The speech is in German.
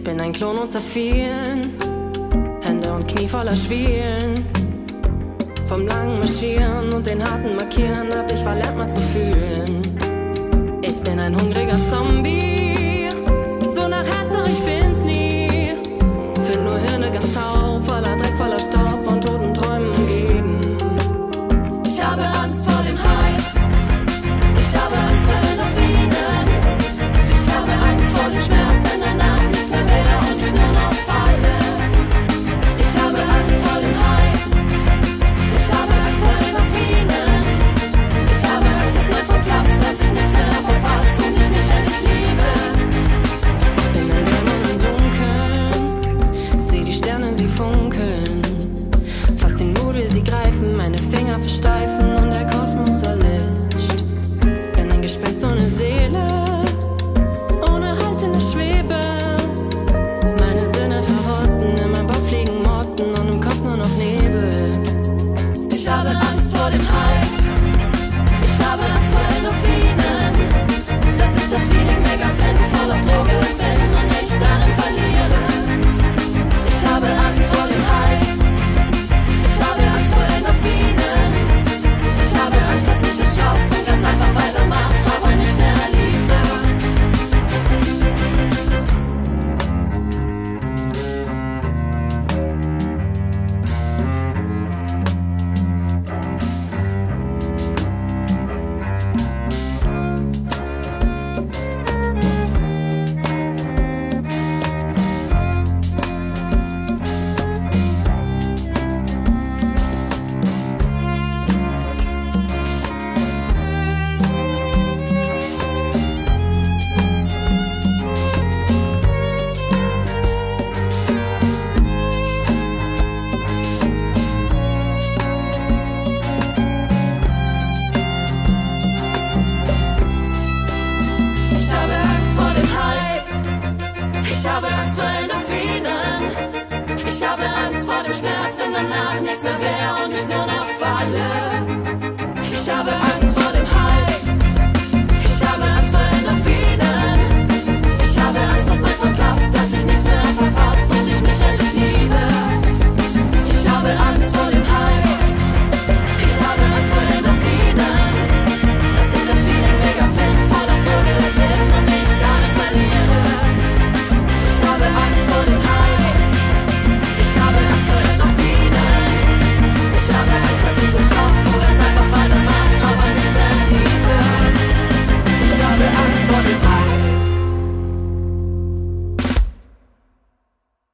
bin ein Klon unter vielen, Hände und Knie voller Schwielen. Vom langen Marschieren und den harten Markieren hab ich verlernt mal zu fühlen. Ich bin ein hungriger Zombie, so nach Herz, doch ich find's nie. Find nur Hirne ganz taub, voller Dreck, voller Staub, von toten Träumen umgeben. Ich habe Angst vor dem Hype, ich habe Angst vor Endorphinen. Ich habe Angst vor dem Schmerz, wenn danach nichts mehr wäre und ich nur noch falle. Ich habe Angst vor dem Hype, ich habe Angst vor Endorphinen. Ich habe Angst, dass mein Traum klappt, dass ich nichts mehr verpasse und ich mich endlich liebe. Ich bin ein Dämon im Dunkeln, seh die Sterne, sie funkeln. Fast den Mut, wie sie greifen, meine Finger versteifen und der Kosmos erlischt. Bin ein Gespenst ohne Seele, ohne Halt in der Schwebe. Meine Sinne verrotten, in meinem Bauch fliegen Motten und im Kopf nur noch Nebel. Ich habe Angst vor dem Hype, ich habe Angst vor Endorphinen. Dass ich das Feeling mega find, voll auf Droge bin und mich darin verliere. Ich habe Angst vor dem Hype, ich habe Angst vor Endorphinen. Ich habe Angst, dass ich es schaffe und ganz einfach weitermache, aber nicht mehr liebe. Ich habe Angst vor Endorphinen. Ich habe Angst vor dem Schmerz, wenn danach nichts mehr wäre und ich nur noch falle. Ich habe